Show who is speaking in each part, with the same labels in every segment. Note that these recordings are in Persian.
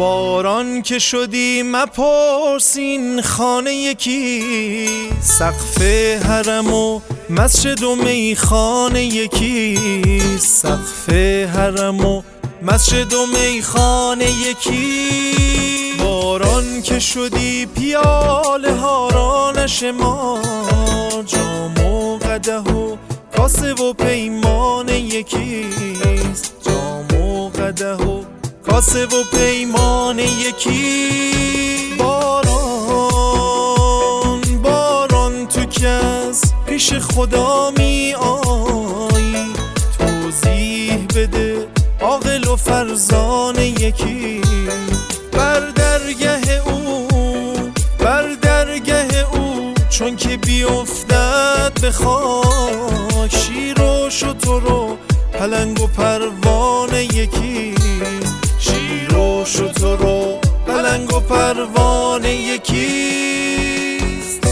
Speaker 1: باران که شدی مپرسین خانه یکی، سقف حرم و مسجد و میخانه یکی، سقف حرم و مسجد و میخانه یکی. باران که شدی پیاله ها را نشمار، جام و قدح و کاسه و پیمان یکیست، جام و قدح و کاسه و پیمان یکی. باران باران تو که از پیش خدا می آیی، توضیح بده عاقل و فرزان یکی. بر درگه او بر درگه او چون که بیفتد به خاک، شیر و شتر و پلنگ و پروانه یکی، شیر و شتر و پلنگ و پروانه یکیست.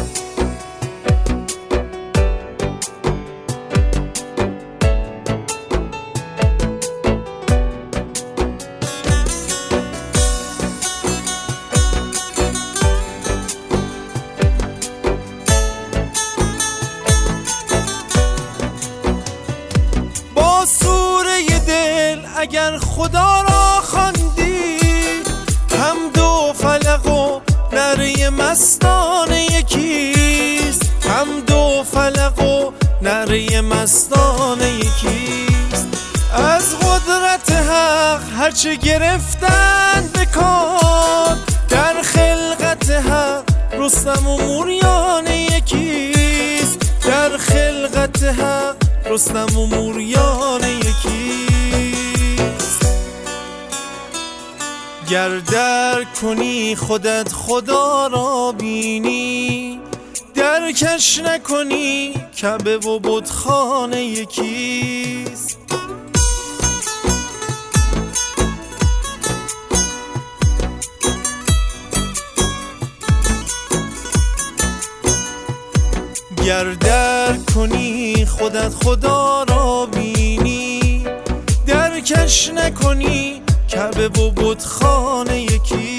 Speaker 1: با سوره دل اگر خدا را خواندی، حمد و فلق و نره مستانه یکیست، حمد و فلق و نره مستانه یکیست. از قدرت حق هرچه گرفتن به کار، در خلقت حق رستم و موریانه یکیست، در خلقت حق رستم و موریانه یکیست. گر درک کنی خودت خدا را بینی، درکش نکنی کعبه و بتخانه یکیست. گر درک کنی خودت خدا را بینی، درکش نکنی کعبه و بتخانه یکی.